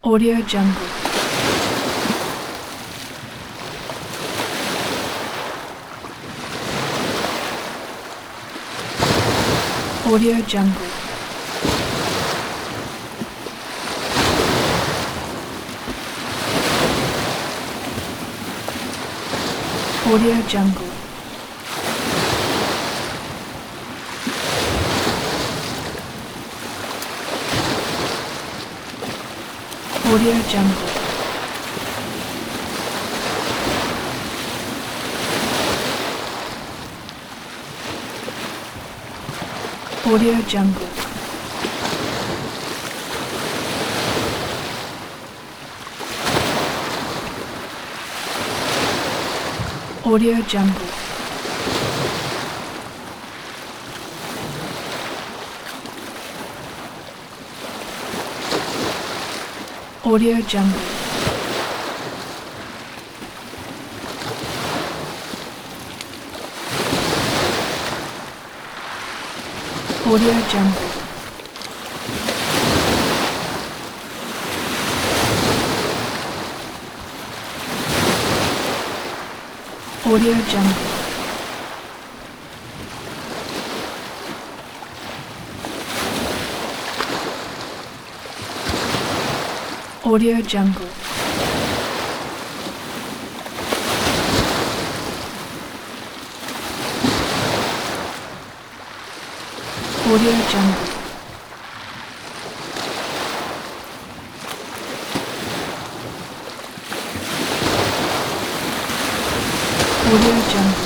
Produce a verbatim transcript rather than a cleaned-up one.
Audio Jungle. Audio Jungle. Audio Jungle. Audio Jungle. Audio Jungle. Audio Jungle. Audio Jungle. Audio Jungle. Audio Jungle. Audio Jungle. Audio Jungle. Audio Jungle.